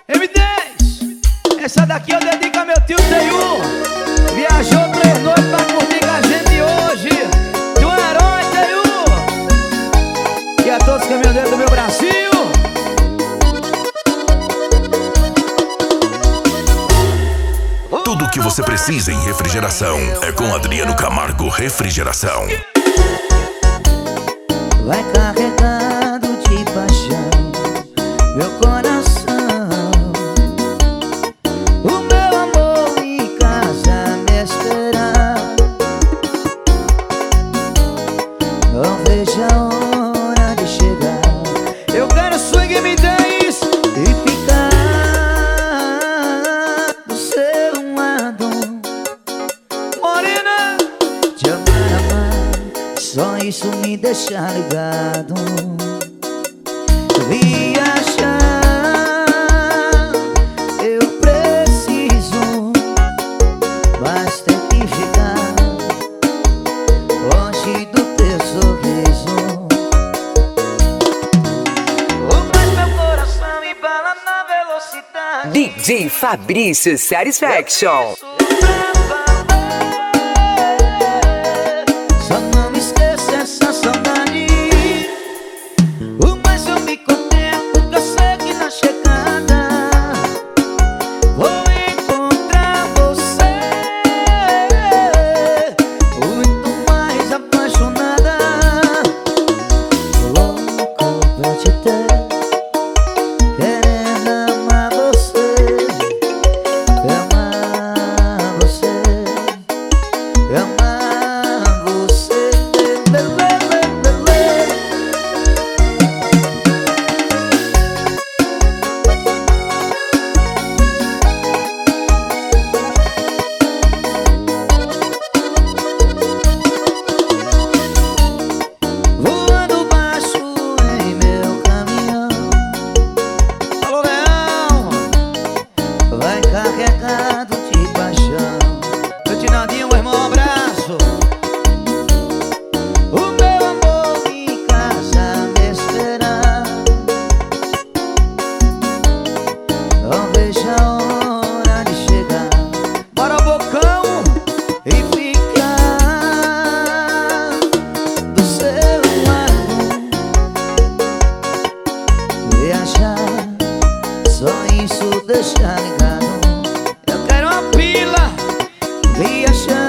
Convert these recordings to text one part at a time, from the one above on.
M10, essa daqui eu dedico a meu tio Teiu. Viajou 3 noites pra curtir com a gente hoje. Tu é herói, Teiu. E a todos os caminhoneiros do meu Brasil. Tudo o que você precisa em refrigeração é com Adriano Camargo Refrigeração. Vai carregado de paixão meu coração, o meu amor em casa me esperar. Não vejo a hora de chegar. Eu quero swing M10 e ficar do seu lado, morena. te amar, só isso me deixa ligado. Viajar, eu preciso, mas tem que ficar longe do teu sorriso. Mas meu coração embala na velocidade. DJ Fabrício Satisfaction. Só não me esqueça essa saudade. Mas eu me contento, que eu sei que na chegada vou encontrar você muito mais apaixonada, louco pra te ter, querendo amar você, amar você, amar você. Voando baixo em meu caminhão, Alô, Leão. vai carregado de paixão. Meu Tinadinho, meu irmão, um abraço. O meu amor em casa me esperar. Não vejo a hora de chegar Bora, Bocão. e ficar do seu lado. Viajar, só isso deixa ligado. Eu quero uma pila. Viajar,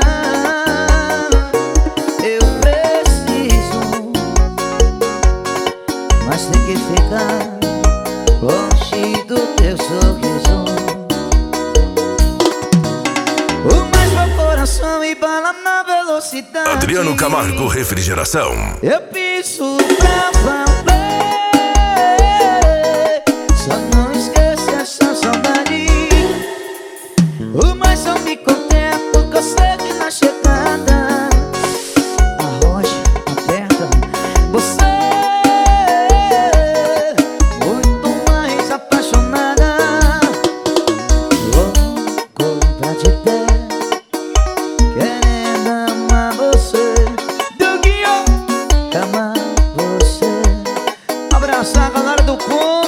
eu preciso, mas tem que ficar longe do teu sorriso. Mas meu coração embala na velocidade. Adriano Camargo Refrigeração. Eu piso pra valer. Só não esqueça essa saudade. Mas eu me contento, que eu sei que na chegada arroja, aperta você muito mais apaixonada, louco pra te ter, querendo amar você, Duguinho. amar você. Abraçar a galera do Conde.